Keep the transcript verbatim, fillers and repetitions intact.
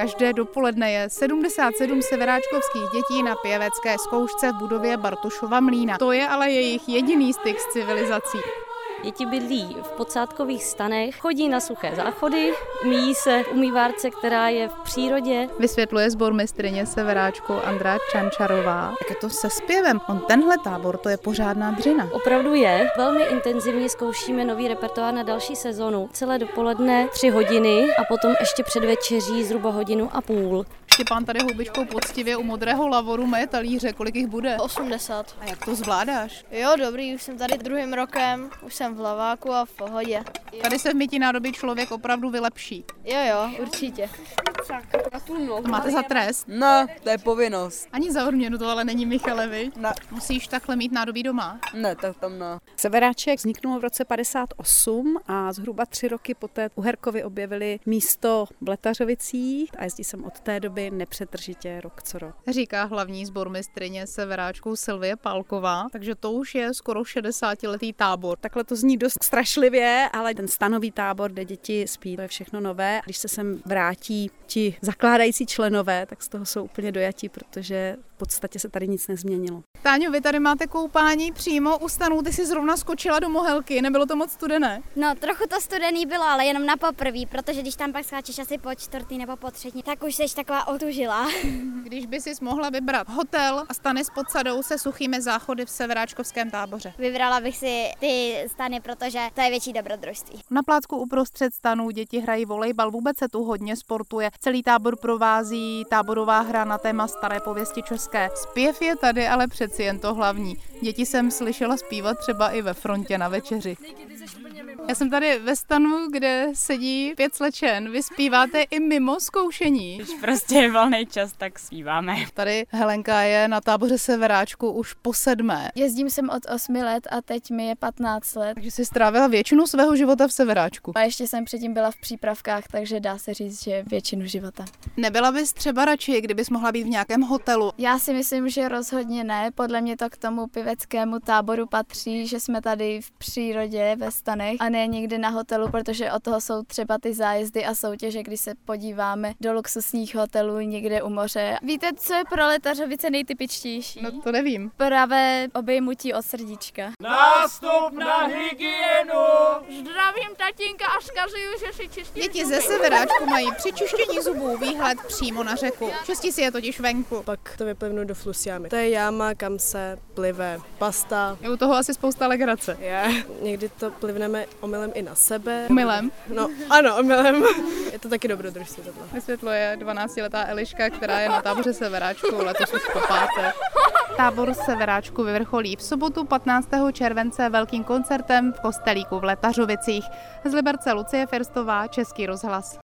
Každé dopoledne je sedmdesát sedm severáčkovských dětí na pěvecké zkoušce v budově Bartošova mlýna. To je ale jejich jediný styk s civilizací. Děti bydlí v podsádkových stanech, chodí na suché záchody, umýjí se v umývárce, která je v přírodě. Vysvětluje sbormistryně Severáčku Andrea Čančarová. Jak je to se zpěvem? On tenhle tábor, to je pořádná dřina. Opravdu je. Velmi intenzivně zkoušíme nový repertoár na další sezonu. Celé dopoledne tři hodiny a potom ještě předvečeří zhruba hodinu a půl. Štěpán tady houbičkou poctivě u modrého lavoru maje talíře. Kolik jich bude? osmdesát. A jak to zvládáš? Jo, dobrý, už jsem tady druhým rokem, už jsem v laváku a v pohodě. Tady se v mytí nádobí člověk opravdu vylepší. Jo, jo, určitě. To máte za trest? No, to je povinnost. Ani za odměnu to ale není, Michale, viď? Ne. Musíš takhle mít nádobí doma? Ne, tak tam ne. Severáček vzniknul v roce padesát osm a zhruba tři roky poté u Herkovy objevili místo v Letařovicích a jezdí sem od té doby nepřetržitě rok co rok. Říká hlavní sbormistryně Severáčku Silvie Pálková, takže to už je skoro šedesátiletý tábor. Takhle to zní dost strašlivě, ale ten stanový tábor, kde děti spí, to je všechno nové. Když se sem vrátí ti zakládající členové, tak z toho jsou úplně dojatí, protože v podstatě se tady nic nezměnilo. Táňo, vy tady máte koupání přímo u stanů, ty jsi zrovna skočila do mohelky, nebylo to moc studené? No, trochu to studený bylo, ale jenom na poprví, protože když tam pak skáčeš asi po čtvrtý nebo po třetí, tak už jsi taková otužila. Když by si mohla vybrat hotel a stany s podsadou se suchými záchody v severáčkovském táboře. Vybrala bych si ty stany, protože to je větší dobrodružství. Na plácku uprostřed stanů děti hrají volejbal, vůbec se tu hodně sportuje. Celý tábor provází táborová hra na téma staré pověsti české. Zpěv je tady ale přeci jen to hlavní. Děti jsem slyšela zpívat třeba i ve frontě na večeři. Já jsem tady ve stanu, kde sedí pět slečen. Vy zpíváte i mimo zkoušení. Když prostě je volný čas, tak zpíváme. Tady Helenka je na táboře Severáčku už po sedmé. Jezdím sem od osmi let a teď mi je patnáct let. Takže jsi strávila většinu svého života v Severáčku. A ještě jsem předtím byla v přípravkách, takže dá se říct, že většinu života. Nebyla bys třeba radši, kdybys mohla být v nějakém hotelu? Já si myslím, že rozhodně ne. Podle mě to k tomu pěveckému táboru patří, že jsme tady v přírodě ve stanech a ne někde na hotelu, protože od toho jsou třeba ty zájezdy a soutěže, když se podíváme do luxusních hotelů někde u moře. Víte, co je pro Letařovice nejtypičtější? No to nevím. Pravé obejmutí od srdíčka. Nástup na hygienu! Zdravím tatínka a vzkazuju, že si čistí. Děti ze Severáčku mají při čištění zubů výhled přímo na řeku. Čistí si je totiž venku. Pak to vyplivnu do flusjámy. To je jáma, kam se plive pasta. Je u toho asi spousta legrace. Je. Někdy to plivneme omylem i na sebe. Omylem? No, ano, omylem. Je to taky dobrodružství tohle. Vysvětluje dvanáctiletá Eliška, která je na táboře Severáčku, letos už po páté. Tábor Severáčku vyvrcholí v sobotu patnáctého července velkým koncertem v kostelíku v Letařovicích. Z Liberce Lucie Firstová, Český rozhlas.